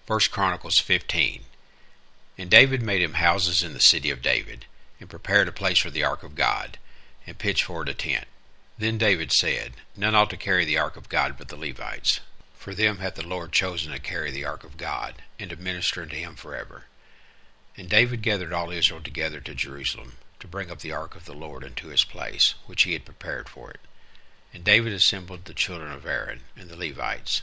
1 Chronicles 15. And David made him houses in the city of David, and prepared a place for the ark of God, and pitched for it a tent. Then David said, None ought to carry the ark of God but the Levites. For them hath the Lord chosen to carry the ark of God, and to minister unto him forever. And David gathered all Israel together to Jerusalem, to bring up the ark of the Lord unto his place, which he had prepared for it. And David assembled the children of Aaron, and the Levites.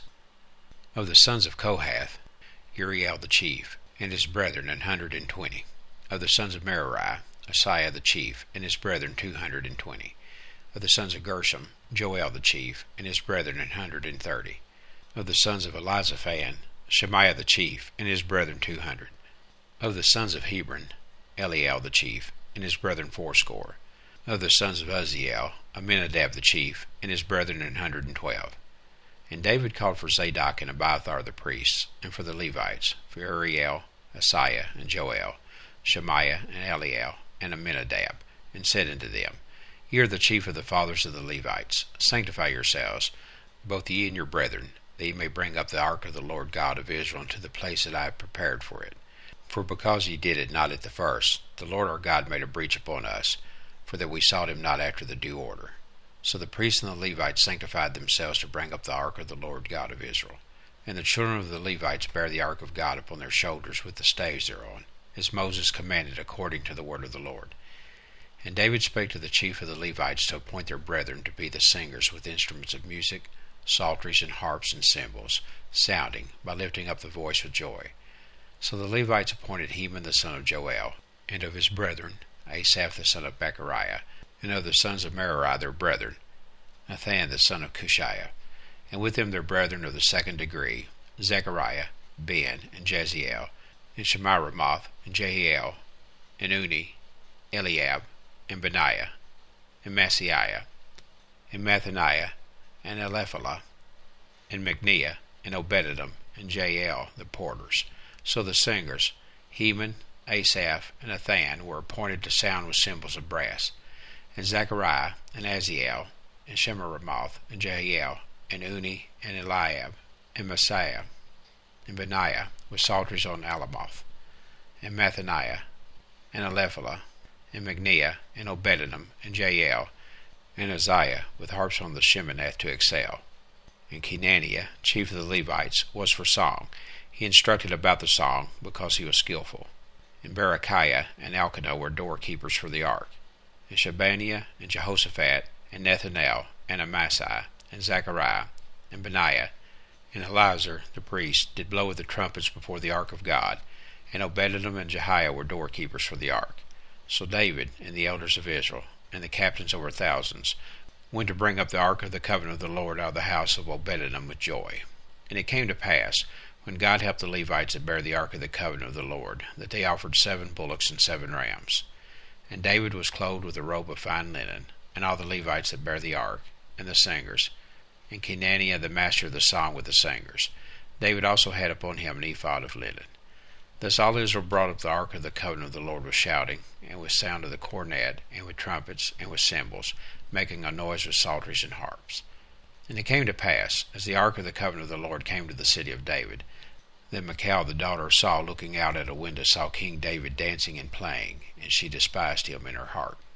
Of the sons of Kohath, Uriel the chief, and his brethren 120. Of the sons of Merari, Asaiah the chief, and his brethren 220. Of the sons of Gershom, Joel the chief, and his brethren 130. Of the sons of Elizaphan, Shemaiah the chief, and his brethren 200. Of the sons of Hebron, Eliel the chief, and his brethren 80. Of the sons of Uzziel, Aminadab the chief, and his brethren 112. And David called for Zadok and Abiathar the priests, and for the Levites, for Uriel, Asaiah, and Joel, Shemaiah, and Eliel, and Aminadab, and said unto them, Ye are the chief of the fathers of the Levites. Sanctify yourselves, both ye and your brethren, that ye may bring up the ark of the Lord God of Israel into the place that I have prepared for it. For because ye did it not at the first, the Lord our God made a breach upon us, for that we sought him not after the due order. So the priests and the Levites sanctified themselves to bring up the ark of the Lord God of Israel. And the children of the Levites bare the ark of God upon their shoulders with the staves thereon, as Moses commanded according to the word of the Lord. And David spake to the chief of the Levites to appoint their brethren to be the singers with instruments of music, psalteries and harps and cymbals, sounding, by lifting up the voice with joy. So the Levites appointed Heman the son of Joel, and of his brethren, Asaph the son of Bechariah, and of the sons of Merari their brethren, Nathan the son of Cushiah, and with them their brethren of the second degree, Zechariah, Ben, and Jeziel, and Shemiramoth, and Jehiel, and Uni, Eliab, and Benaiah, and Maaseiah, and Mathaniah, and Elephalah, and Micniah, and Obededom, and Jael, the porters. So the singers, Heman, Asaph, and Nathan, were appointed to sound with cymbals of brass, and Zechariah, and Aziel, and Shemiramoth, and Jehiel, and Uni, and Eliab, and Maaseiah, and Benaiah, with psalteries on Alamoth, and Mathaniah, and Elephalah, and Micniah, and Obededom, and Jael, and Uzziah, with harps on the Sheminith to excel. And Kenaniah, chief of the Levites, was for song. He instructed about the song, because he was skillful. And Berechiah and Elkanah were doorkeepers for the ark. And Shebaniah, and Jehoshaphat, and Nethanel, and Amasai, and Zechariah, and Benaiah, and Eleazar the priest did blow with the trumpets before the ark of God, and Obededom and Jehiah were doorkeepers for the ark. So David, and the elders of Israel, and the captains over thousands, went to bring up the ark of the covenant of the Lord out of the house of Obededom with joy. And it came to pass, when God helped the Levites that bare the ark of the covenant of the Lord, that they offered 7 bullocks and 7 rams. And David was clothed with a robe of fine linen, and all the Levites that bare the ark, and the singers, and Kenaniah the master of the song with the singers. David also had upon him an ephod of linen. Thus all Israel brought up the ark of the covenant of the Lord with shouting, and with sound of the cornet, and with trumpets, and with cymbals, making a noise with psalteries and harps. And it came to pass, as the ark of the covenant of the Lord came to the city of David, that Michal the daughter of Saul, looking out at a window, saw King David dancing and playing, and she despised him in her heart.